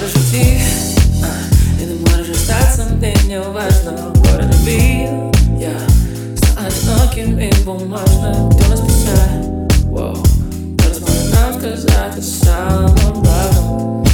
житті, і не можеш остаться, де не важно. Горе не бій, стань одиноким і бумажним. Хто нас писає, хто зможе нам сказати самим главним.